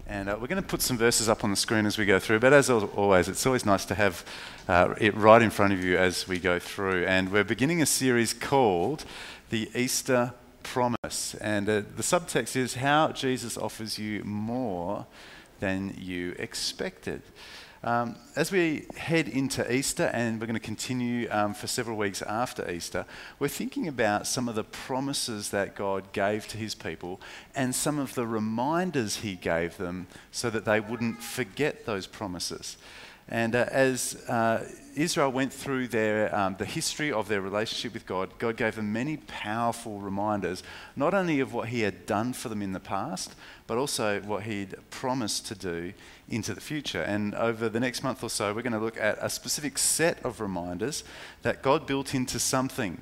And we're going to put some verses up on the screen as we go through, but as always, it's always nice to have it right in front of you as we go through. And we're beginning a series called The Easter Promise. And the subtext is how Jesus offers you more than you expected. As we head into Easter, and we're going to continue for several weeks after Easter, we're thinking about some of the promises that God gave to his people and some of the reminders he gave them so that they wouldn't forget those promises. And as Israel went through the history of their relationship with God, God gave them many powerful reminders, not only of what he had done for them in the past, but also what he'd promised to do into the future. And over the next month or so, we're going to look at a specific set of reminders that God built into something.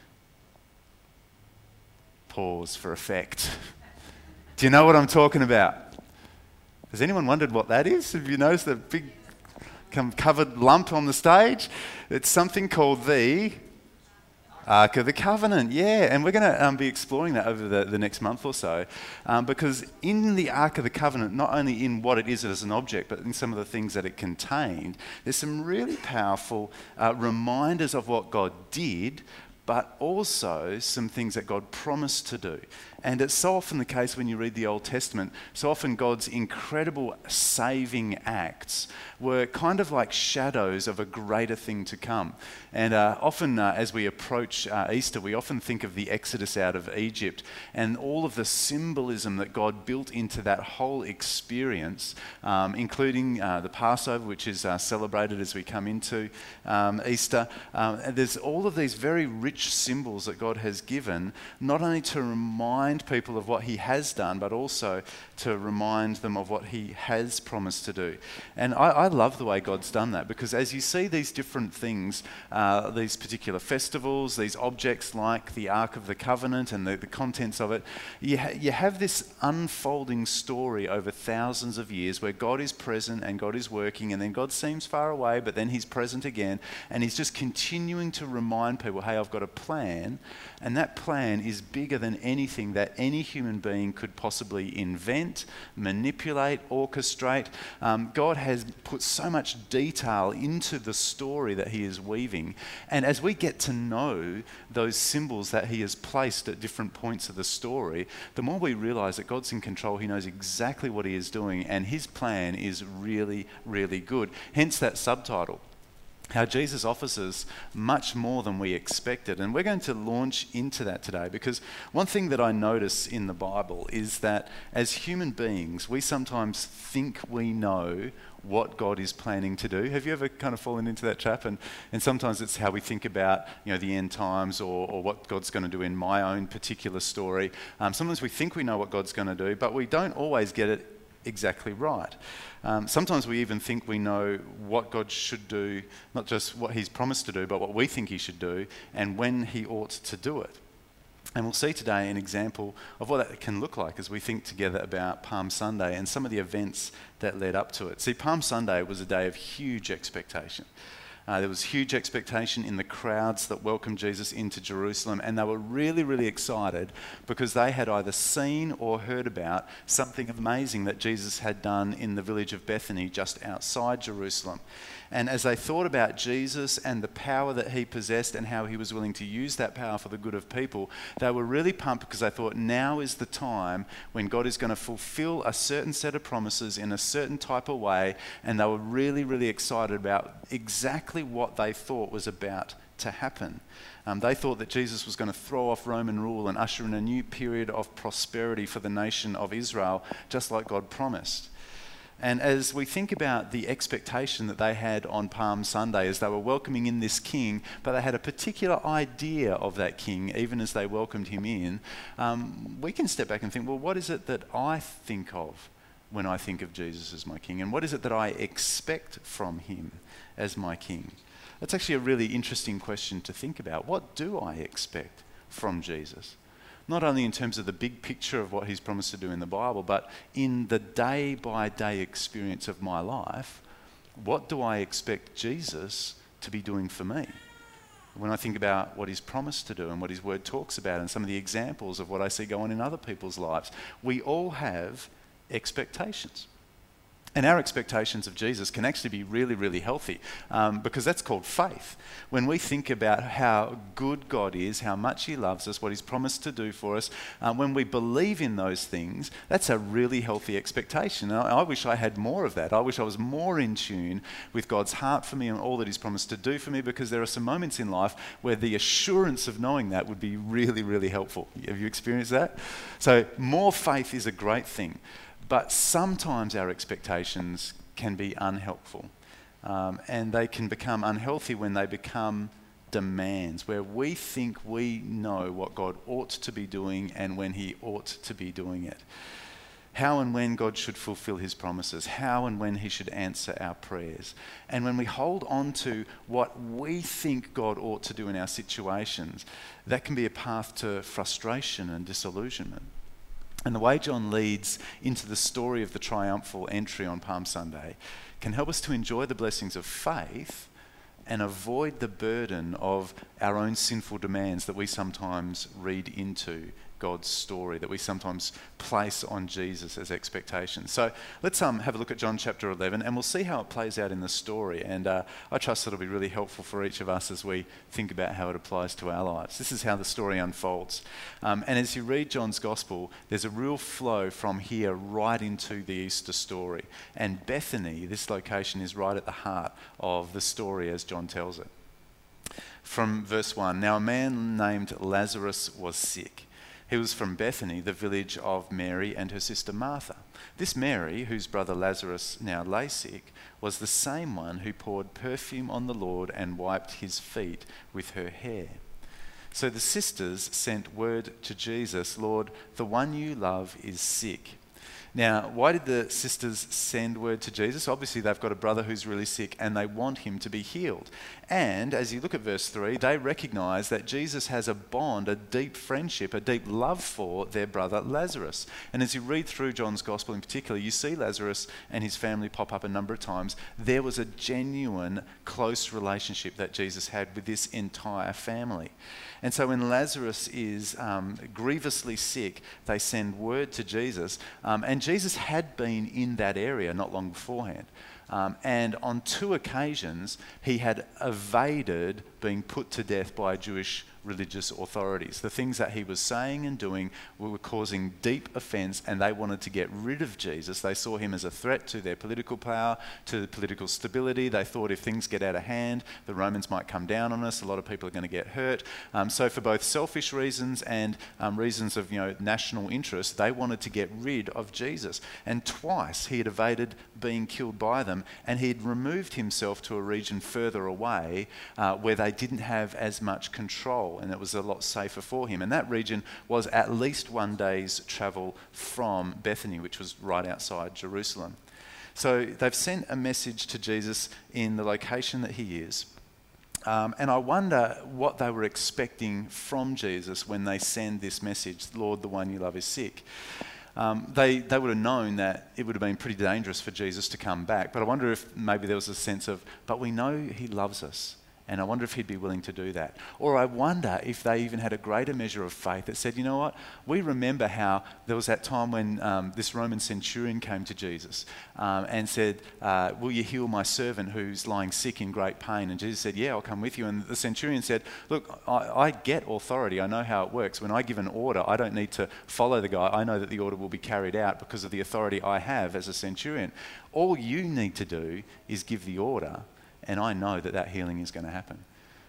Pause for effect. Do you know what I'm talking about? Has anyone wondered what that is? Have you noticed the big covered lump on the stage? It's something called the Ark of the Covenant, yeah, and we're going to be exploring that over the next month or so, because in the Ark of the Covenant, not only in what it is as an object, but in some of the things that it contained, there's some really powerful reminders of what God did, but also some things that God promised to do. And it's so often the case when you read the Old Testament, so often God's incredible saving acts were kind of like shadows of a greater thing to come. And often as we approach Easter, we often think of the Exodus out of Egypt and all of the symbolism that God built into that whole experience, including the Passover, which is celebrated as we come into Easter. And there's all of these very rich symbols that God has given, not only to remind people of what he has done, but also to remind them of what he has promised to do. And I love the way God's done that, because as you see these different things, these particular festivals, these objects like the Ark of the Covenant and the contents of it, you have this unfolding story over thousands of years where God is present and God is working, and then God seems far away, but then he's present again, and he's just continuing to remind people, hey, I've got a plan, and that plan is bigger than anything that any human being could possibly invent, manipulate, orchestrate. God has put so much detail into the story that he is weaving. And as we get to know those symbols that he has placed at different points of the story, the more we realize that God's in control, he knows exactly what he is doing, and his plan is really, really good. Hence that subtitle, how Jesus offers us much more than we expected. And we're going to launch into that today, because one thing that I notice in the Bible is that as human beings, we sometimes think we know what God is planning to do. Have you ever kind of fallen into that trap? And sometimes it's how we think about, the end times or what God's going to do in my own particular story. Sometimes we think we know what God's going to do, but we don't always get it exactly right. Sometimes we even think we know what God should do, not just what he's promised to do, but what we think he should do and when he ought to do it. And we'll see today an example of what that can look like as we think together about Palm Sunday and some of the events that led up to it. See, Palm Sunday was a day of huge expectation. There was huge expectation in the crowds that welcomed Jesus into Jerusalem, and they were really, really excited because they had either seen or heard about something amazing that Jesus had done in the village of Bethany just outside Jerusalem. And as they thought about Jesus and the power that he possessed and how he was willing to use that power for the good of people, they were really pumped because they thought now is the time when God is going to fulfill a certain set of promises in a certain type of way, and they were really, really excited about exactly what they thought was about to happen. They thought that Jesus was going to throw off Roman rule and usher in a new period of prosperity for the nation of Israel, just like God promised. And as we think about the expectation that they had on Palm Sunday as they were welcoming in this king, but they had a particular idea of that king even as they welcomed him in, we can step back and think, well, what is it that I think of when I think of Jesus as my king? And what is it that I expect from him as my king? That's actually a really interesting question to think about. What do I expect from Jesus? Not only in terms of the big picture of what he's promised to do in the Bible, but in the day-by-day experience of my life, what do I expect Jesus to be doing for me? When I think about what he's promised to do and what his word talks about and some of the examples of what I see going in other people's lives, we all have expectations. And our expectations of Jesus can actually be really, really healthy because that's called faith. When we think about how good God is, how much he loves us, what he's promised to do for us, when we believe in those things, that's a really healthy expectation. And I wish I had more of that. I wish I was more in tune with God's heart for me and all that he's promised to do for me, because there are some moments in life where the assurance of knowing that would be really, really helpful. Have you experienced that? So more faith is a great thing. But sometimes our expectations can be unhelpful. And they can become unhealthy when they become demands, where we think we know what God ought to be doing and when he ought to be doing it. How and when God should fulfill his promises, how and when he should answer our prayers. And when we hold on to what we think God ought to do in our situations, that can be a path to frustration and disillusionment. And the way John leads into the story of the triumphal entry on Palm Sunday can help us to enjoy the blessings of faith and avoid the burden of our own sinful demands that we sometimes read into God's story, that we sometimes place on Jesus as expectations. So let's have a look at John chapter 11, and we'll see how it plays out in the story. And I trust it'll be really helpful for each of us as we think about how it applies to our lives. This is how the story unfolds. And as you read John's gospel, there's a real flow from here right into the Easter story. And Bethany, this location, is right at the heart of the story as John tells it. From verse 1, now a man named Lazarus was sick. He was from Bethany, the village of Mary and her sister Martha. This Mary, whose brother Lazarus now lay sick, was the same one who poured perfume on the Lord and wiped his feet with her hair. So the sisters sent word to Jesus, Lord, the one you love is sick. Now, why did the sisters send word to Jesus? Obviously, they've got a brother who's really sick and they want him to be healed. And as you look at verse 3, they recognize that Jesus has a bond, a deep friendship, a deep love for their brother Lazarus. And as you read through John's gospel in particular, you see Lazarus and his family pop up a number of times. There was a genuine, close relationship that Jesus had with this entire family. And so when Lazarus is grievously sick, they send word to Jesus. And Jesus had been in that area not long beforehand. And on 2 occasions, he had evaded being put to death by Jewish religious authorities. The things that he was saying and doing were causing deep offense, and they wanted to get rid of Jesus. They saw him as a threat to their political power, to political stability. They thought if things get out of hand, the Romans might come down on us. A lot of people are going to get hurt. So for both selfish reasons and reasons of national interest, they wanted to get rid of Jesus. And twice he had evaded being killed by them, and he had removed himself to a region further away where they didn't have as much control, and it was a lot safer for him. And that region was at least 1 day's travel from Bethany, which was right outside Jerusalem. So they've sent a message to Jesus in the location that he is. And I wonder what they were expecting from Jesus when they send this message, Lord, the one you love is sick. They would have known that it would have been pretty dangerous for Jesus to come back. But I wonder if maybe there was a sense of, but we know he loves us. And I wonder if he'd be willing to do that. Or I wonder if they even had a greater measure of faith that said, you know what, we remember how there was that time when this Roman centurion came to Jesus and said, will you heal my servant who's lying sick in great pain? And Jesus said, yeah, I'll come with you. And the centurion said, look, I get authority. I know how it works. When I give an order, I don't need to follow the guy. I know that the order will be carried out because of the authority I have as a centurion. All you need to do is give the order, and I know that that healing is going to happen.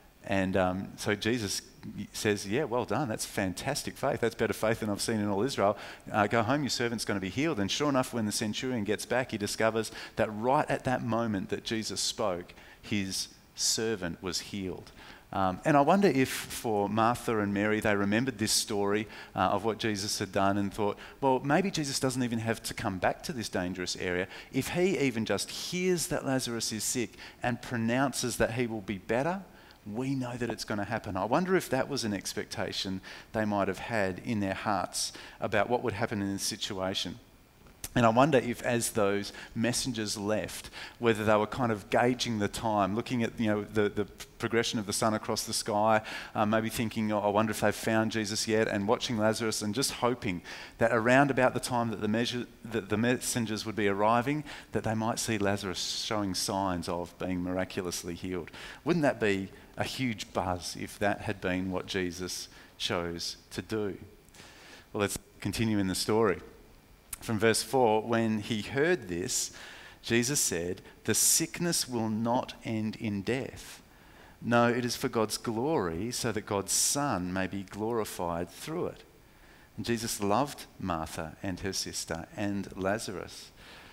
And so Jesus says, yeah, well done. That's fantastic faith. That's better faith than I've seen in all Israel. Go home, your servant's going to be healed. And sure enough, when the centurion gets back, he discovers that right at that moment that Jesus spoke, his servant was healed. And I wonder if for Martha and Mary, they remembered this story of what Jesus had done and thought, well, maybe Jesus doesn't even have to come back to this dangerous area. If he even just hears that Lazarus is sick and pronounces that he will be better, we know that it's going to happen. I wonder if that was an expectation they might have had in their hearts about what would happen in this situation. And I wonder if, as those messengers left, whether they were kind of gauging the time, looking at the progression of the sun across the sky, maybe thinking, oh, I wonder if they've found Jesus yet, and watching Lazarus and just hoping that around about the time that the messengers would be arriving, that they might see Lazarus showing signs of being miraculously healed. Wouldn't that be a huge buzz if that had been what Jesus chose to do? Well, let's continue in the story. From verse 4, when he heard this, Jesus said, "The sickness will not end in death. No, it is for God's glory, so that God's Son may be glorified through it." And Jesus loved Martha and her sister and Lazarus.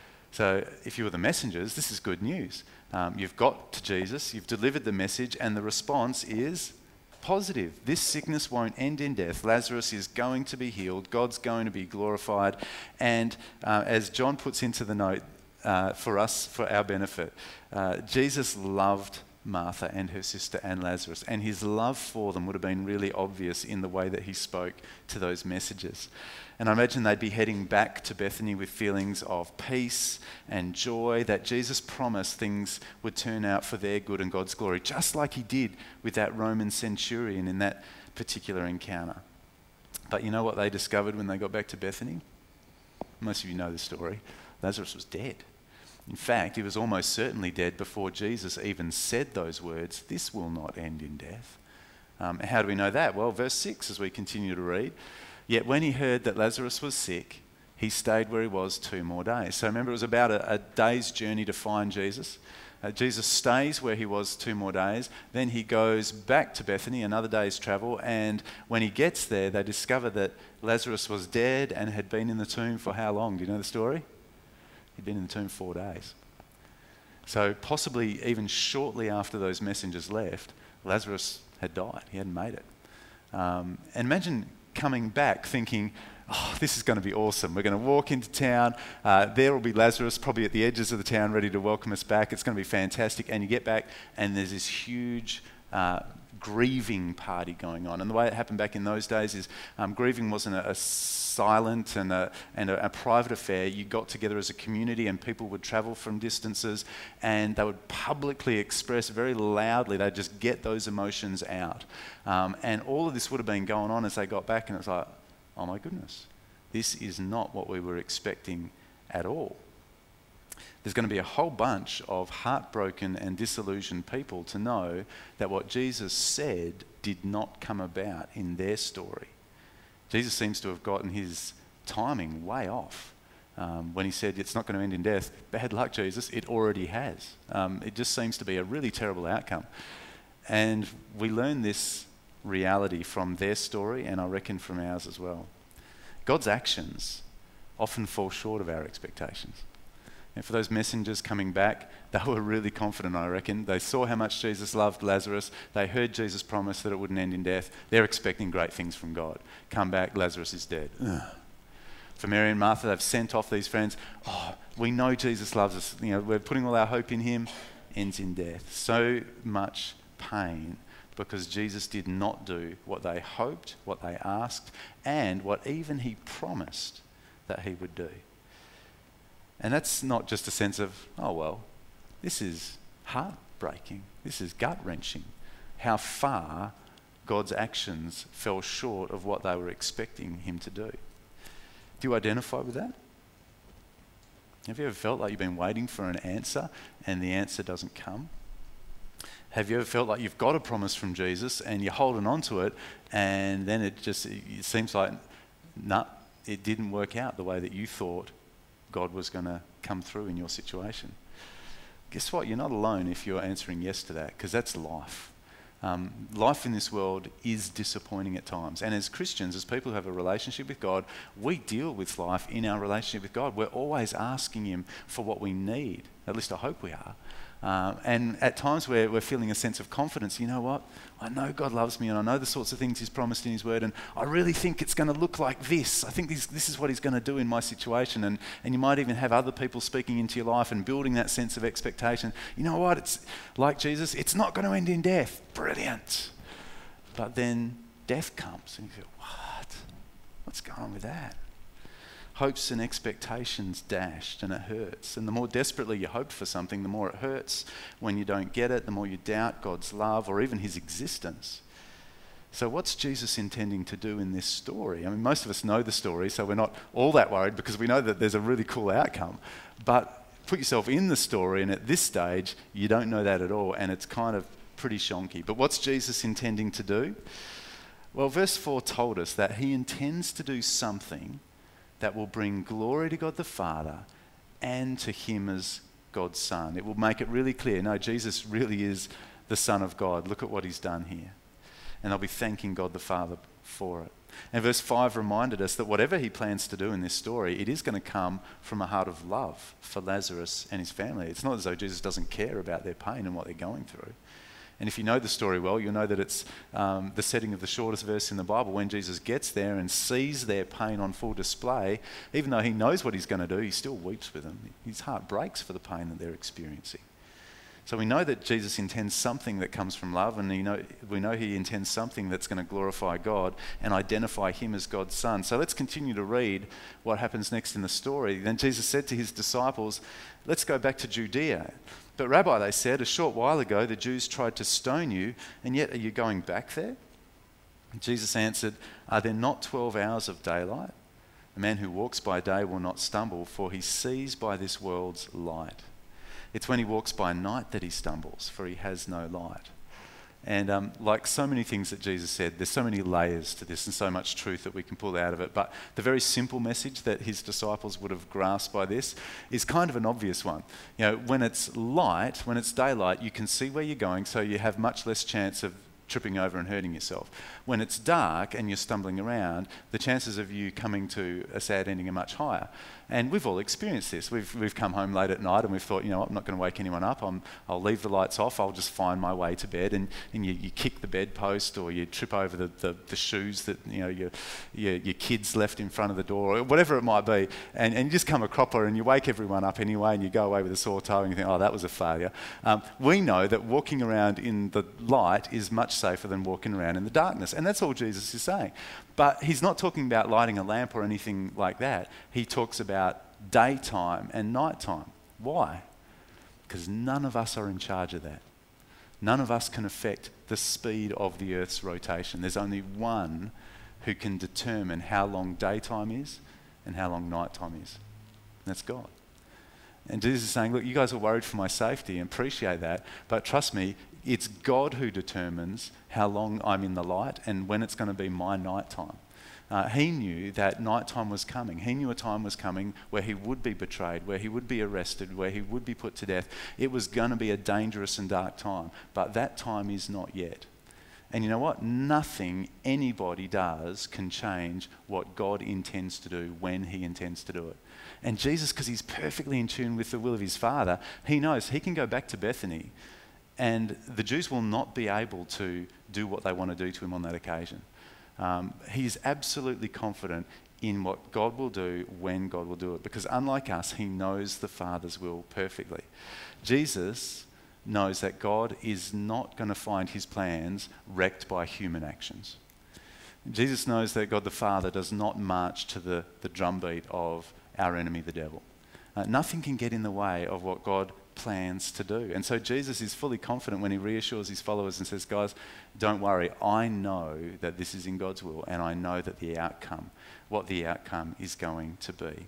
So if you were the messengers, this is good news. You've got to Jesus, you've delivered the message, and the response is positive. This sickness won't end in death. Lazarus is going to be healed. God's going to be glorified. And as John puts into the note for us, for our benefit, Jesus loved Martha and her sister and Lazarus, and his love for them would have been really obvious in the way that he spoke to those messages. And I imagine they'd be heading back to Bethany with feelings of peace and joy, that Jesus promised things would turn out for their good and God's glory, just like he did with that Roman centurion in that particular encounter. But you know what they discovered when they got back to Bethany? Most of you know the story. Lazarus was dead. In fact, he was almost certainly dead before Jesus even said those words, "This will not end in death." How do we know that? Well, verse 6, as we continue to read, "Yet when he heard that Lazarus was sick, he stayed where he was 2 more days." So remember, it was about a day's journey to find Jesus. Jesus stays where he was 2 more days. Then he goes back to Bethany, another day's travel. And when he gets there, they discover that Lazarus was dead and had been in the tomb for how long? Do you know the story? He'd been in the tomb 4 days. So possibly even shortly after those messengers left, Lazarus had died. He hadn't made it. And imagine coming back thinking, oh, this is going to be awesome. We're going to walk into town. There will be Lazarus probably at the edges of the town ready to welcome us back. It's going to be fantastic. And you get back and there's this huge grieving party going on. And the way it happened back in those days is grieving wasn't a silent and a private affair. You got together as a community and people would travel from distances and they would publicly express very loudly, they'd just get those emotions out. And all of this would have been going on as they got back, and it's like, oh my goodness, this is not what we were expecting at all. There's going to be a whole bunch of heartbroken and disillusioned people to know that what Jesus said did not come about in their story. Jesus seems to have gotten his timing way off. When he said it's not going to end in death, bad luck, Jesus, it already has. It just seems to be a really terrible outcome. And we learn this reality from their story, and I reckon from ours as well. God's actions often fall short of our expectations. And for those messengers coming back, they were really confident, I reckon. They saw how much Jesus loved Lazarus. They heard Jesus promise that it wouldn't end in death. They're expecting great things from God. Come back, Lazarus is dead. Ugh. For Mary and Martha, they've sent off these friends. Oh, we know Jesus loves us. We're putting all our hope in him. Ends in death. So much pain because Jesus did not do what they hoped, what they asked, and what even he promised that he would do. And that's not just a sense of, oh well, this is heartbreaking, this is gut-wrenching, how far God's actions fell short of what they were expecting him to do. Do you identify with that? Have you ever felt like you've been waiting for an answer and the answer doesn't come? Have you ever felt like you've got a promise from Jesus and you're holding on to it and then it seems like, it didn't work out the way that you thought God was going to come through in your situation? Guess what? You're not alone if you're answering yes to that, because that's life. Life in this world is disappointing at times. And as Christians, as people who have a relationship with God, we deal with life in our relationship with God. We're always asking him for what we need. At least I hope we are. And at times where we're feeling a sense of confidence, you know what? I know God loves me and I know the sorts of things he's promised in his word and I really think it's going to look like this. I think this is what he's going to do in my situation. And you might even have other people speaking into your life and building that sense of expectation. You know what? It's like Jesus, it's not going to end in death. Brilliant. But then death comes and you go, what? What's going on with that? hopes and expectations dashed, and it hurts. And the more desperately you hoped for something, the more it hurts when you don't get it, the more you doubt God's love or even his existence. So what's Jesus intending to do in this story? I mean, most of us know the story, so we're not all that worried because we know that there's a really cool outcome. But put yourself in the story, and at this stage, you don't know that at all, and it's kind of pretty shonky. But what's Jesus intending to do? Well, verse 4 told us that he intends to do something that will bring glory to God the Father and to him as God's Son. It will make it really clear, no, Jesus really is the Son of God. Look at what he's done here. And they'll be thanking God the Father for it. And verse 5 reminded us that whatever he plans to do in this story, it is going to come from a heart of love for Lazarus and his family. It's not as though Jesus doesn't care about their pain and what they're going through. And if you know the story well, you'll know that it's the setting of the shortest verse in the Bible. When Jesus gets there and sees their pain on full display, even though he knows what he's going to do, he still weeps with them. His heart breaks for the pain that they're experiencing. So we know that Jesus intends something that comes from love, and we know he intends something that's going to glorify God and identify him as God's Son. So let's continue to read what happens next in the story. Then Jesus said to his disciples, let's go back to Judea. But Rabbi, they said, a short while ago the Jews tried to stone you, and yet are you going back there? And Jesus answered, are there not 12 hours of daylight? A man who walks by day will not stumble, for he sees by this world's light. It's when he walks by night that he stumbles, for he has no light. And like so many things that Jesus said, there's so many layers to this and so much truth that we can pull out of it. But the very simple message that his disciples would have grasped by this is kind of an obvious one. You know, when it's light, when it's daylight, you can see where you're going, so you have much less chance of tripping over and hurting yourself. When it's dark and you're stumbling around, the chances of you coming to a sad ending are much higher. And we've all experienced this. We've come home late at night and we've thought, you know what, I'm not going to wake anyone up. I'll leave the lights off. I'll just find my way to bed. And you kick the bedpost, or you trip over the shoes that your kids left in front of the door, or whatever it might be. And you just come a cropper and you wake everyone up anyway, and you go away with a sore toe and you think, oh, that was a failure. We know that walking around in the light is much safer than walking around in the darkness. And that's all Jesus is saying. But he's not talking about lighting a lamp or anything like that. He talks about daytime and nighttime. Why? Because none of us are in charge of that. None of us can affect the speed of the Earth's rotation. There's only one who can determine how long daytime is and how long nighttime is. And that's God. And Jesus is saying, look, you guys are worried for my safety, and appreciate that, but trust me, it's God who determines how long I'm in the light and when it's going to be my nighttime. He knew that nighttime was coming. He knew a time was coming where he would be betrayed, where he would be arrested, where he would be put to death. It was going to be a dangerous and dark time, but that time is not yet. And you know what? Nothing anybody does can change what God intends to do when he intends to do it. And Jesus, because he's perfectly in tune with the will of his Father, he knows he can go back to Bethany and the Jews will not be able to do what they want to do to him on that occasion. He's absolutely confident in what God will do when God will do it, because unlike us, he knows the Father's will perfectly. Jesus knows that God is not going to find his plans wrecked by human actions. Jesus knows that God the Father does not march to the drumbeat of our enemy, the devil. Nothing can get in the way of what God plans to do. And so Jesus is fully confident when he reassures his followers and says, guys, don't worry, I know that this is in God's will, and I know that what the outcome is going to be.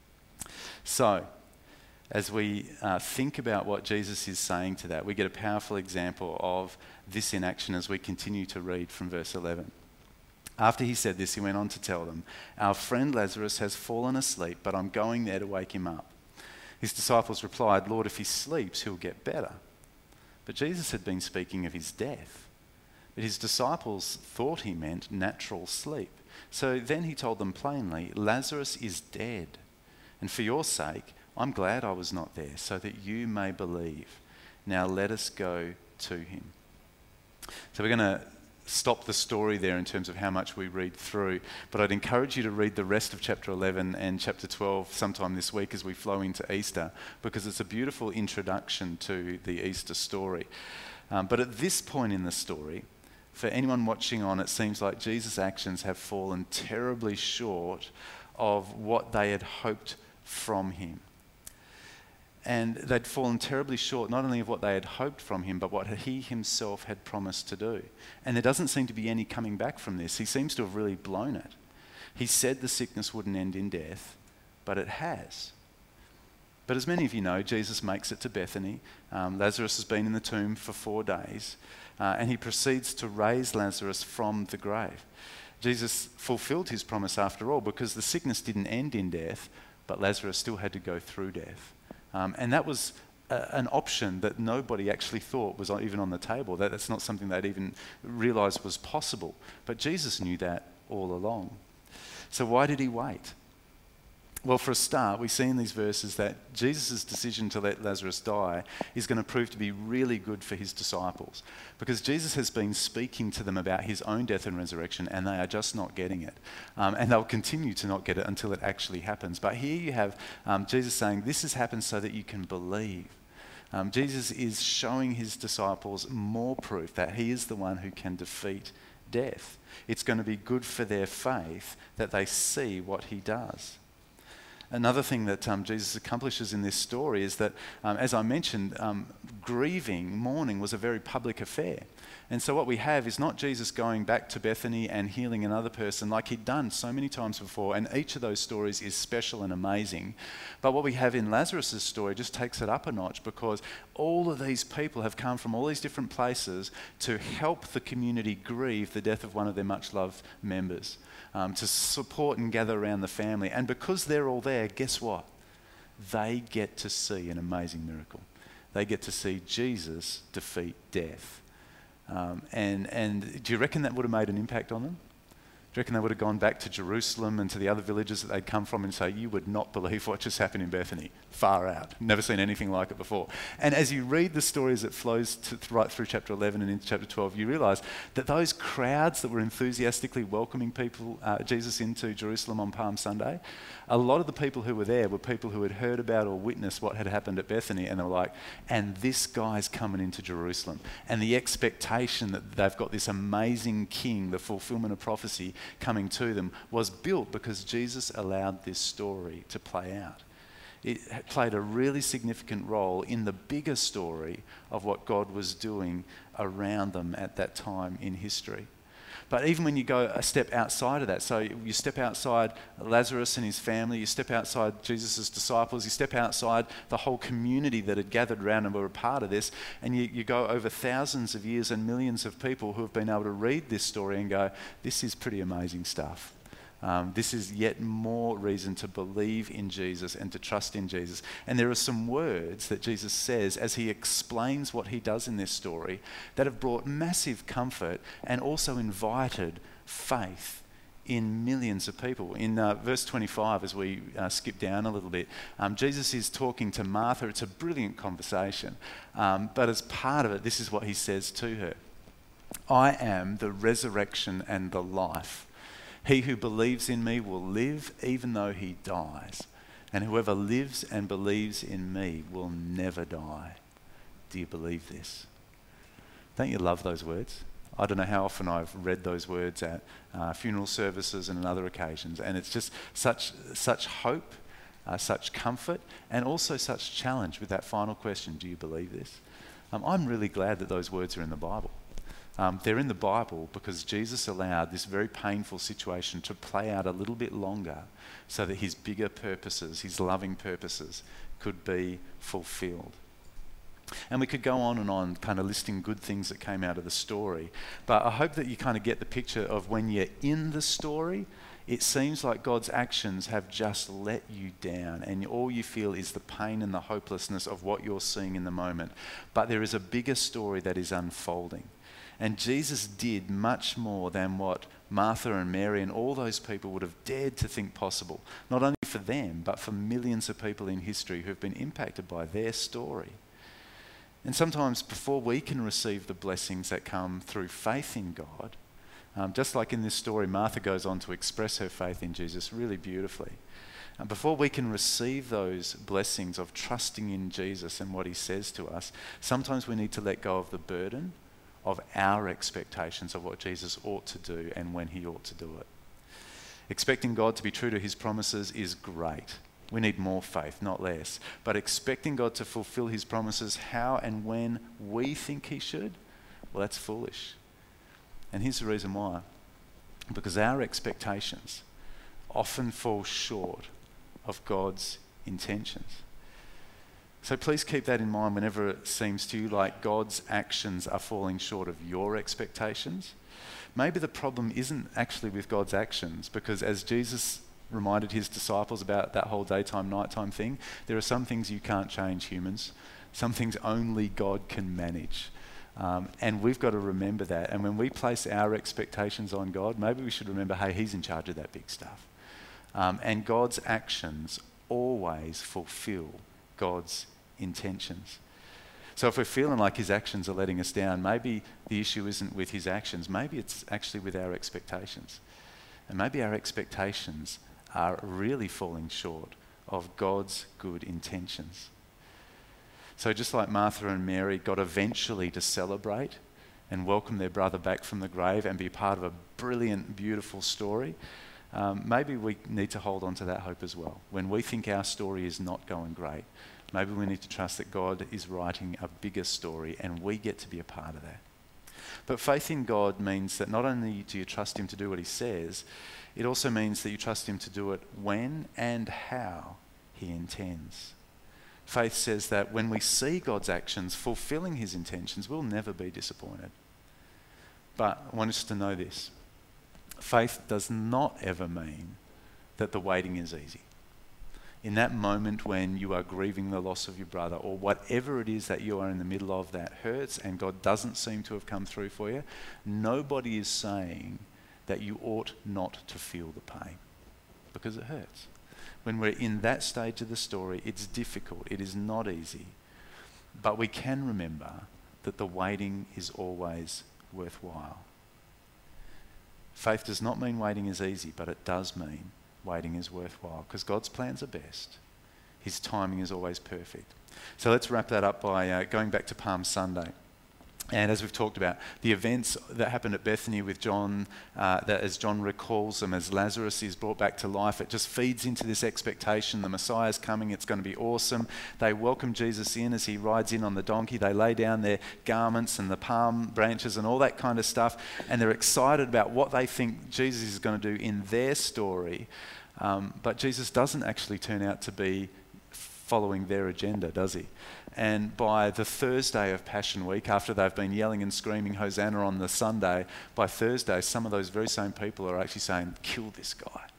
So, as we think about what Jesus is saying to that, we get a powerful example of this in action as we continue to read from verse 11. After he said this, he went on to tell them, our friend Lazarus has fallen asleep, but I'm going there to wake him up. His disciples replied, Lord, if he sleeps, he'll get better. But Jesus had been speaking of his death. But his disciples thought he meant natural sleep. So then he told them plainly, Lazarus is dead. And for your sake, I'm glad I was not there, so that you may believe. Now let us go to him. So we're going to stop the story there in terms of how much we read through, but I'd encourage you to read the rest of chapter 11 and chapter 12 sometime this week as we flow into Easter, because it's a beautiful introduction to the Easter story. But at this point in the story, for anyone watching on, it seems like Jesus' actions have fallen terribly short of what they had hoped from him. And they'd fallen terribly short, not only of what they had hoped from him, but what he himself had promised to do. And there doesn't seem to be any coming back from this. He seems to have really blown it. He said the sickness wouldn't end in death, but it has. But as many of you know, Jesus makes it to Bethany. Lazarus has been in the tomb for 4 days, and he proceeds to raise Lazarus from the grave. Jesus fulfilled his promise after all, because the sickness didn't end in death, but Lazarus still had to go through death. And that was an option that nobody actually thought was even on the table. That's not something they'd even realised was possible. But Jesus knew that all along. So why did he wait? Well, for a start, we see in these verses that Jesus' decision to let Lazarus die is going to prove to be really good for his disciples, because Jesus has been speaking to them about his own death and resurrection, and they are just not getting it. And they'll continue to not get it until it actually happens. But here you have Jesus saying, this has happened so that you can believe. Jesus is showing his disciples more proof that he is the one who can defeat death. It's going to be good for their faith that they see what he does. Another thing that Jesus accomplishes in this story is that, as I mentioned, grieving, mourning was a very public affair. And so what we have is not Jesus going back to Bethany and healing another person like he'd done so many times before, and each of those stories is special and amazing. But what we have in Lazarus' story just takes it up a notch, because all of these people have come from all these different places to help the community grieve the death of one of their much-loved members. To support and gather around the family. And because they're all there, guess what? They get to see an amazing miracle. They get to see Jesus defeat death. And do you reckon that would have made an impact on them? Do you reckon they would have gone back to Jerusalem and to the other villages that they'd come from and say, you would not believe what just happened in Bethany? Far out. Never seen anything like it before. And as you read the story as it flows right through chapter 11 and into chapter 12, you realise that those crowds that were enthusiastically welcoming Jesus into Jerusalem on Palm Sunday, a lot of the people who were there were people who had heard about or witnessed what had happened at Bethany, and they were like, and this guy's coming into Jerusalem. And the expectation that they've got this amazing king, the fulfillment of prophecy, coming to them was built because Jesus allowed this story to play out. It played a really significant role in the bigger story of what God was doing around them at that time in history. But even when you go a step outside of that, so you step outside Lazarus and his family, you step outside Jesus' disciples, you step outside the whole community that had gathered around and were a part of this, and you go over thousands of years and millions of people who have been able to read this story and go, this is pretty amazing stuff. This is yet more reason to believe in Jesus and to trust in Jesus. And there are some words that Jesus says as he explains what he does in this story that have brought massive comfort and also invited faith in millions of people. In verse 25, as we skip down a little bit, Jesus is talking to Martha. It's a brilliant conversation. But as part of it, this is what he says to her. I am the resurrection and the life. He who believes in me will live even though he dies. And whoever lives and believes in me will never die. Do you believe this? Don't you love those words? I don't know how often I've read those words at funeral services and on other occasions. And it's just such hope, such comfort, and also such challenge with that final question, do you believe this? I'm really glad that those words are in the Bible. They're in the Bible because Jesus allowed this very painful situation to play out a little bit longer so that his bigger purposes, his loving purposes, could be fulfilled. And we could go on and on kind of listing good things that came out of the story. But I hope that you kind of get the picture of when you're in the story, it seems like God's actions have just let you down and all you feel is the pain and the hopelessness of what you're seeing in the moment. But there is a bigger story that is unfolding. And Jesus did much more than what Martha and Mary and all those people would have dared to think possible, not only for them, but for millions of people in history who have been impacted by their story. And sometimes before we can receive the blessings that come through faith in God, just like in this story, Martha goes on to express her faith in Jesus really beautifully. Before we can receive those blessings of trusting in Jesus and what he says to us, sometimes we need to let go of the burden of our expectations of what Jesus ought to do and when he ought to do it. Expecting God to be true to his promises is great. We need more faith, not less. But expecting God to fulfill his promises how and when we think he should, well, that's foolish. And here's the reason why. Because our expectations often fall short of God's intentions. So please keep that in mind whenever it seems to you like God's actions are falling short of your expectations. Maybe the problem isn't actually with God's actions, because as Jesus reminded his disciples about that whole daytime, nighttime thing, there are some things you can't change, humans. Some things only God can manage. And we've got to remember that. And when we place our expectations on God, maybe we should remember, hey, he's in charge of that big stuff. And God's actions always fulfill God's intentions. So if we're feeling like his actions are letting us down, maybe the issue isn't with his actions, maybe it's actually with our expectations. And maybe our expectations are really falling short of God's good intentions. So just like Martha and Mary got eventually to celebrate and welcome their brother back from the grave and be part of a brilliant, beautiful story, maybe we need to hold on to that hope as well. When we think our story is not going great, maybe we need to trust that God is writing a bigger story and we get to be a part of that. But faith in God means that not only do you trust him to do what he says, it also means that you trust him to do it when and how he intends. Faith says that when we see God's actions fulfilling his intentions, we'll never be disappointed. But I want us to know this. Faith does not ever mean that the waiting is easy. In that moment when you are grieving the loss of your brother, or whatever it is that you are in the middle of that hurts and God doesn't seem to have come through for you, nobody is saying that you ought not to feel the pain, because it hurts. When we're in that stage of the story, it's difficult, it is not easy. But we can remember that the waiting is always worthwhile. Faith does not mean waiting is easy, but it does mean waiting is worthwhile, because God's plans are best. His timing is always perfect. So let's wrap that up by going back to Palm Sunday. And as we've talked about, the events that happened at Bethany with John, that as John recalls them, as Lazarus is brought back to life, it just feeds into this expectation. The Messiah's coming, it's going to be awesome. They welcome Jesus in as he rides in on the donkey. They lay down their garments and the palm branches and all that kind of stuff. And they're excited about what they think Jesus is going to do in their story. But Jesus doesn't actually turn out to be following their agenda, does he? And by the Thursday of Passion Week, after they've been yelling and screaming Hosanna on the Sunday, by Thursday, some of those very same people are actually saying, kill this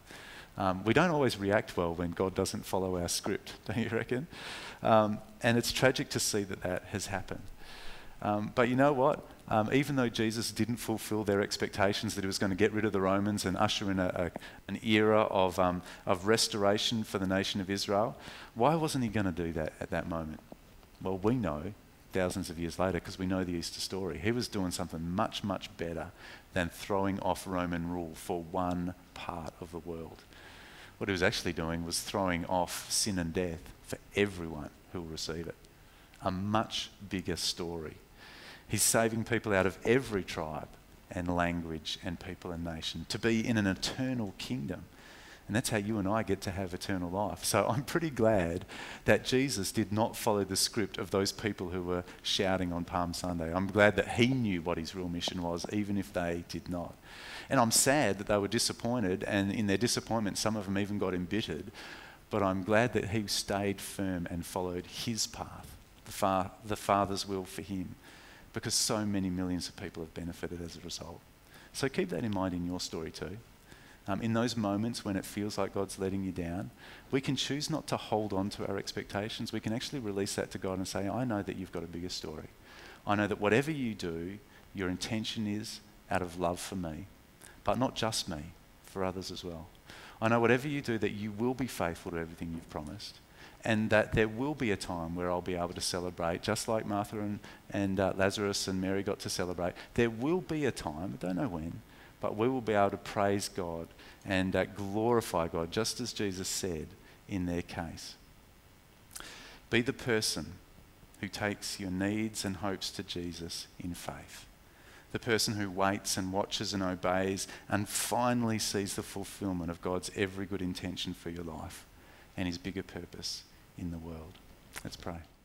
guy. We don't always react well when God doesn't follow our script, don't you reckon? And it's tragic to see that that has happened. But you know what? Even though Jesus didn't fulfill their expectations that he was going to get rid of the Romans and usher in an era of restoration for the nation of Israel, why wasn't he going to do that at that moment? Well, we know thousands of years later, because we know the Easter story. He was doing something much, much better than throwing off Roman rule for one part of the world. What he was actually doing was throwing off sin and death for everyone who will receive it. A much bigger story. He's saving people out of every tribe and language and people and nation to be in an eternal kingdom. And that's how you and I get to have eternal life. So I'm pretty glad that Jesus did not follow the script of those people who were shouting on Palm Sunday. I'm glad that he knew what his real mission was, even if they did not. And I'm sad that they were disappointed, and in their disappointment, some of them even got embittered. But I'm glad that he stayed firm and followed his path, the Father's will for him, because so many millions of people have benefited as a result. So keep that in mind in your story too. In those moments when it feels like God's letting you down, we can choose not to hold on to our expectations. We can actually release that to God and say, I know that you've got a bigger story. I know that whatever you do, your intention is out of love for me, but not just me, for others as well. I know whatever you do, that you will be faithful to everything you've promised, and that there will be a time where I'll be able to celebrate, just like Martha and Lazarus and Mary got to celebrate. There will be a time, I don't know when, but we will be able to praise God and glorify God, just as Jesus said in their case. Be the person who takes your needs and hopes to Jesus in faith. The person who waits and watches and obeys and finally sees the fulfillment of God's every good intention for your life and his bigger purpose in the world. Let's pray.